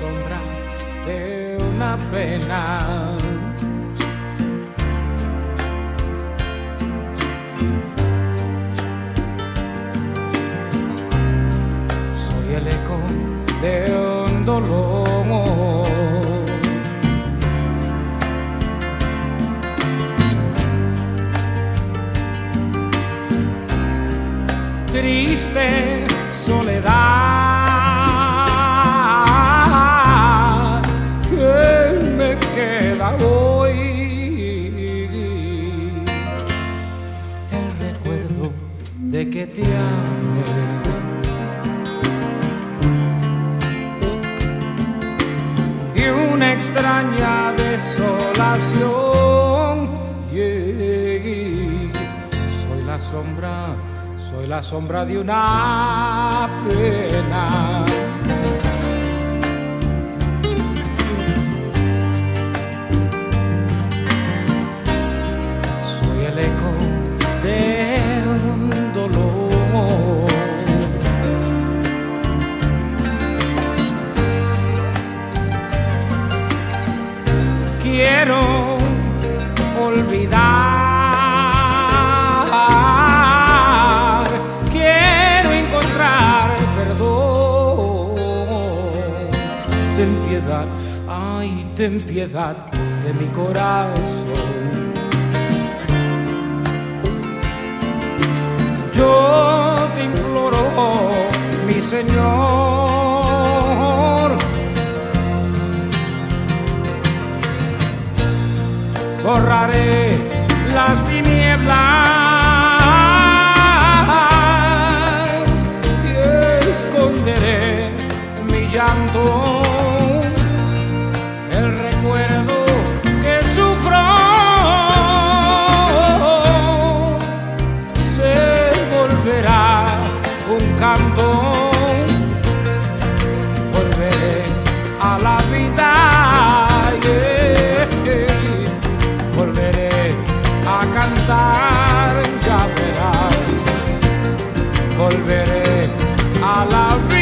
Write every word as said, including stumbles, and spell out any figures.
sombra de una pena. Soy el eco de un dolor. Triste soledad que me queda hoy, el recuerdo de que te amé y una extraña desolación. Yeah. Soy la sombra Soy la sombra de una pena. Soy el eco de un dolor. Quiero olvidar. Ten piedad, ay, ten piedad de mi corazón. Yo te imploro, mi Señor, borraré las tinieblas y esconderé mi llanto. Un canto, volveré a la vida, yeah, yeah. Volveré a cantar, ya verás, volveré a la vida.